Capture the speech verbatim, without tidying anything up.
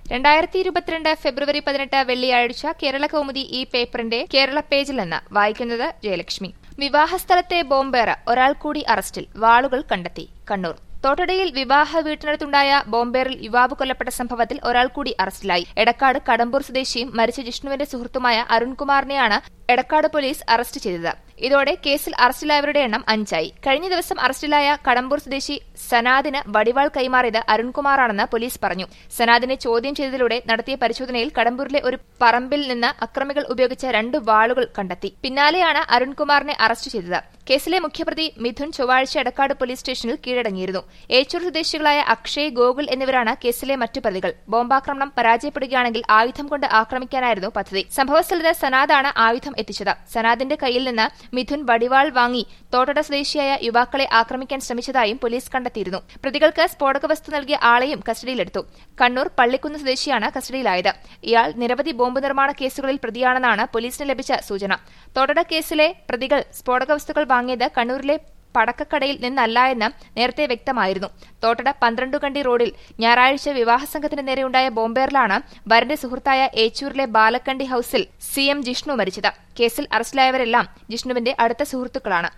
രണ്ടായിരത്തി ഇരുപത്തിരണ്ട് ഫെബ്രുവരി പതിനെട്ട് വെള്ളിയാഴ്ച കേരള കൗമുദി ഈ പേപ്പറിന്റെ കേരള പേജിൽ നിന്ന് വായിക്കുന്നത് ജയലക്ഷ്മി. വിവാഹസ്ഥലത്തെ ബോംബേറ് ഒരാൾ കൂടി അറസ്റ്റിൽ, വാളുകൾ കണ്ടെത്തി. കണ്ണൂർ തോട്ടടയിൽ വിവാഹ വീട്ടിനടുത്തുണ്ടായ ബോംബേറിൽ യുവാവ് കൊല്ലപ്പെട്ട സംഭവത്തിൽ ഒരാൾ കൂടി അറസ്റ്റിലായി. എടക്കാട് കടമ്പൂർ സ്വദേശിയും മരിച്ച ജിഷ്ണുവിന്റെ സുഹൃത്തുമായ അരുൺകുമാറിനെയാണ് എടക്കാട് പോലീസ് അറസ്റ്റ് ചെയ്തത്. ഇതോടെ കേസിൽ അറസ്റ്റിലായവരുടെ എണ്ണം അഞ്ചായി. കഴിഞ്ഞ ദിവസം അറസ്റ്റിലായ കടമ്പൂർ സ്വദേശി സനാദിന് വടിവാൾ കൈമാറിയത് അരുൺകുമാറാണെന്ന് പോലീസ് പറഞ്ഞു. സനാദിനെ ചോദ്യം ചെയ്തതിലൂടെ നടത്തിയ പരിശോധനയിൽ കടമ്പൂരിലെ ഒരു പറമ്പിൽ നിന്ന് അക്രമികൾ ഉപയോഗിച്ച രണ്ട് വാളുകൾ കണ്ടെത്തി. പിന്നാലെയാണ് അരുൺകുമാറിനെ അറസ്റ്റ് ചെയ്തത്. കേസിലെ മുഖ്യപ്രതി മിഥുൻ ചൊവ്വാഴ്ച എടക്കാട് പോലീസ് സ്റ്റേഷനിൽ കീഴടങ്ങിയിരുന്നു. ഏച്ചൂർ സ്വദേശികളായ അക്ഷയ്, ഗോകുൽ എന്നിവരാണ് കേസിലെ മറ്റു പ്രതികൾ. ബോംബാക്രമണം പരാജയപ്പെടുകയാണെങ്കിൽ ആയുധം കൊണ്ട് ആക്രമിക്കാനായിരുന്നു പദ്ധതി. സംഭവസ്ഥലത്ത് സനാദാണ് ആയുധം എത്തിച്ചത്. സനാദിന്റെ കയ്യിൽ നിന്ന് മിഥുൻ വടിവാൾ വാങ്ങി തോട്ടട സ്വദേശിയായ യുവാക്കളെ ആക്രമിക്കാൻ ശ്രമിച്ചതായും പോലീസ് കണ്ടെത്തിയിരുന്നു. പ്രതികൾക്ക് സ്ഫോടക വസ്തു നൽകിയ ആളെയും കസ്റ്റഡിയിലെടുത്തു. കണ്ണൂർ പള്ളിക്കുന്ന് സ്വദേശിയാണ് കസ്റ്റഡിയിലായത്. ഇയാൾ നിരവധി ബോംബ് നിർമ്മാണ കേസുകളിൽ പ്രതിയാണെന്നാണ് പോലീസിന് ലഭിച്ച സൂചന. തോട്ടട കേസിലെ പ്രതികൾ സ്ഫോടക വസ്തുക്കൾ വാങ്ങിയത് കണ്ണൂരിലെ പടക്കക്കടയിൽ നിന്നല്ല എന്ന് നേരത്തെ വ്യക്തമായിരുന്നു. തോട്ടട പന്ത്രണ്ടുകണ്ടി റോഡിൽ ഞായറാഴ്ച വിവാഹസംഘത്തിന് നേരെയുണ്ടായ ബോംബേറിലാണ് വരന്റെ സുഹൃത്തായ ഏച്ചൂരിലെ ബാലക്കണ്ടി ഹൌസിൽ സി എം ജിഷ്ണു മരിച്ചത്. കേസിൽ അറസ്റ്റിലായവരെല്ലാം ജിഷ്ണുവിന്റെ അടുത്ത സുഹൃത്തുക്കളാണ്.